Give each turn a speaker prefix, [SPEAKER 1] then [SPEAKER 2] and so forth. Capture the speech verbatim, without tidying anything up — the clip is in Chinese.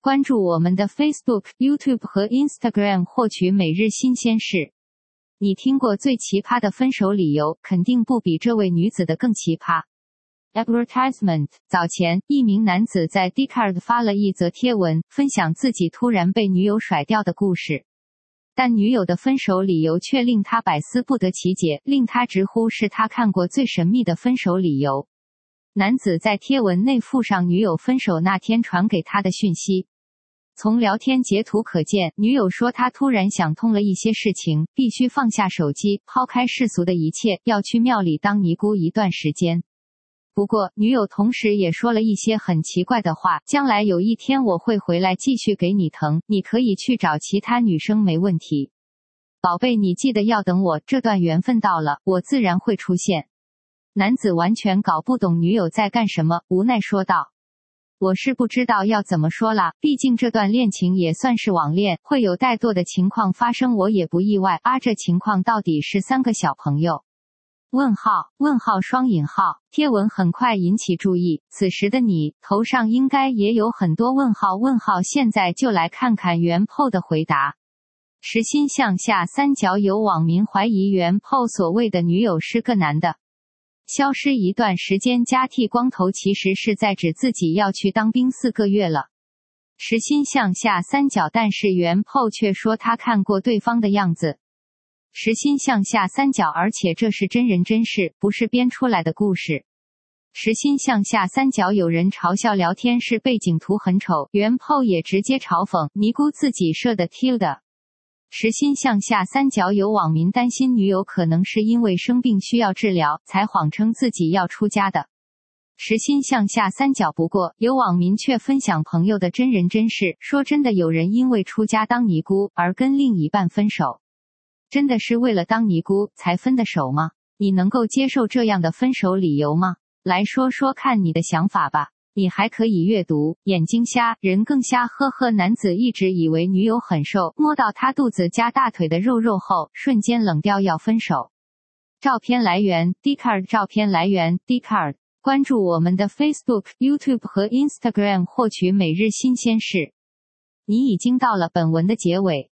[SPEAKER 1] 关注我们的 Facebook、YouTube 和 Instagram 获取每日新鲜事。你听过最奇葩的分手理由，肯定不比这位女子的更奇葩。Advertisement。 早前，一名男子在 Dcard 发了一则贴文，分享自己突然被女友甩掉的故事。但女友的分手理由却令他百思不得其解，令他直呼是他看过最神秘的分手理由。男子在贴文内附上女友分手那天传给他的讯息。从聊天截图可见，女友说她突然想通了一些事情，必须放下手机，抛开世俗的一切，要去庙里当尼姑一段时间。不过，女友同时也说了一些很奇怪的话，将来有一天我会回来继续给你疼，你可以去找其他女生没问题。宝贝，你记得要等我，这段缘分到了，我自然会出现。男子完全搞不懂女友在干什么，无奈说道。我是不知道要怎么说啦，毕竟这段恋情也算是网恋，会有怠惰的情况发生我也不意外啊，这情况到底是三个小朋友？问号问号双引号。贴文很快引起注意，此时的你头上应该也有很多问号问号。现在就来看看原 po 的回答。时心向下三角，有网民怀疑原 po 所谓的女友是个男的。消失一段时间加剃光头其实是在指自己要去当兵四个月了。时心向下三角，但是原 po 却说他看过对方的样子。时心向下三角，而且这是真人真事，不是编出来的故事。时心向下三角，有人嘲笑聊天室背景图很丑，原 po 也直接嘲讽尼姑自己设的 tilde。时心向下三角，有网民担心女友可能是因为生病需要治疗，才谎称自己要出家的。时心向下三角，不过有网民却分享朋友的真人真事，说真的有人因为出家当尼姑而跟另一半分手。真的是为了当尼姑才分的手吗？你能够接受这样的分手理由吗？来说说看你的想法吧。你还可以阅读，眼睛瞎，人更瞎，呵呵。男子一直以为女友很瘦，摸到她肚子加大腿的肉肉后，瞬间冷掉要分手。照片来源 Dcard。 照片来源 Dcard。 关注我们的 Facebook、YouTube 和 Instagram 获取每日新鲜事。你已经到了本文的结尾。